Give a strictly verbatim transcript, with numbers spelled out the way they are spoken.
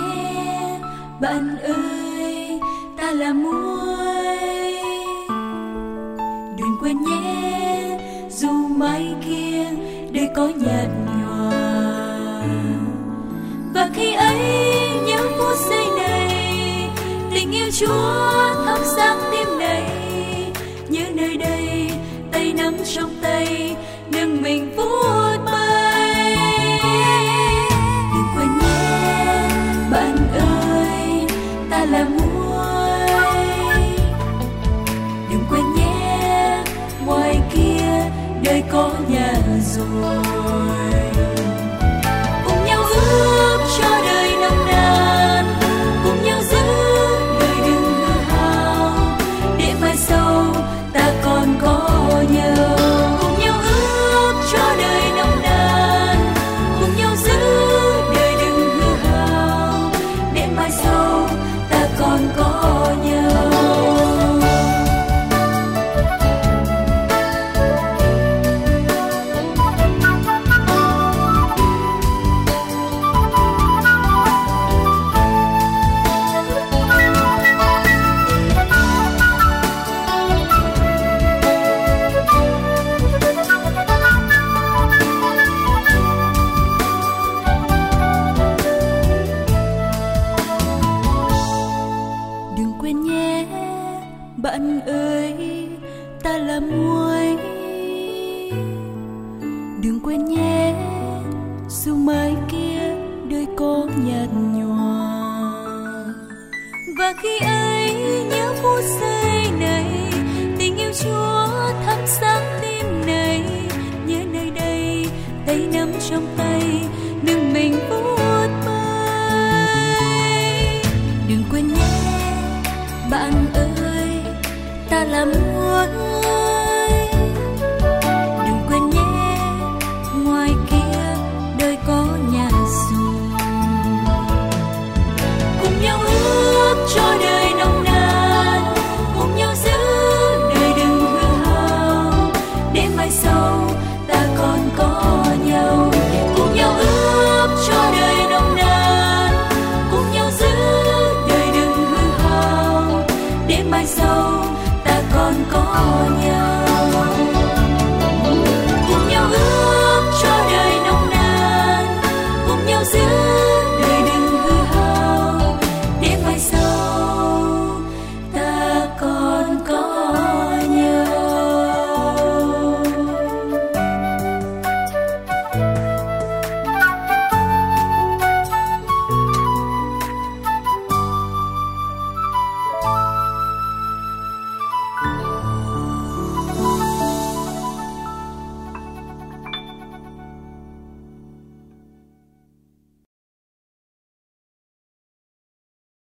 nhé, bạn ơi, ta là muối. Đừng quên nhé, dù mai kia đời có nhạt nhòa, và khi ấy những phút giây này, tình yêu Chúa thắp sáng tim này. Nhớ nơi đây, tay nắm trong tay, nâng mình vút bay. Đừng quên nhé, bạn ơi, ta là muối. Đừng quên nhé, ngoài kia đời có nhà rồi. Cùng nhau ước cho đời nồng nàn, cùng nhau giữ đời đừng hư hao, để mai sau ta còn có nhau. Cùng nhau ước cho đời nồng nàn, cùng nhau giữ đời đừng hư hao, để mai sau ta còn có nhau. Đừng quên nhé, bạn ơi, ta là muối. Đừng quên nhé, dù mai kia đời có nhạt nhòa, và khi ấy nhớ phút giây này, tình yêu Chúa thắp sáng tim này. Nhớ nơi đây, tay nắm trong tay, nâng mình vút